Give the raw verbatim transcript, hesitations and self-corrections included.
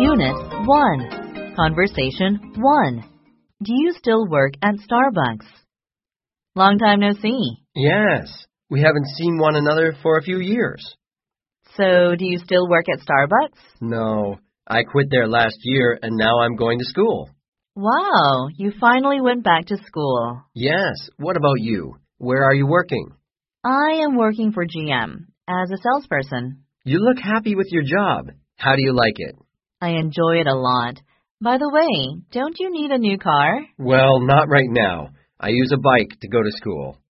Unit one. Conversation one. Do you still work at Starbucks? Long time no see. Yes, we haven't seen one another for a few years. So, do you still work at Starbucks? No, I quit there last year and now I'm going to school. Wow, you finally went back to school. Yes, what about you? Where are you working? I am working for G M as a salesperson. You look happy with your job. How do you like it? I enjoy it a lot. By the way, don't you need a new car? Well, not right now. I use a bike to go to school.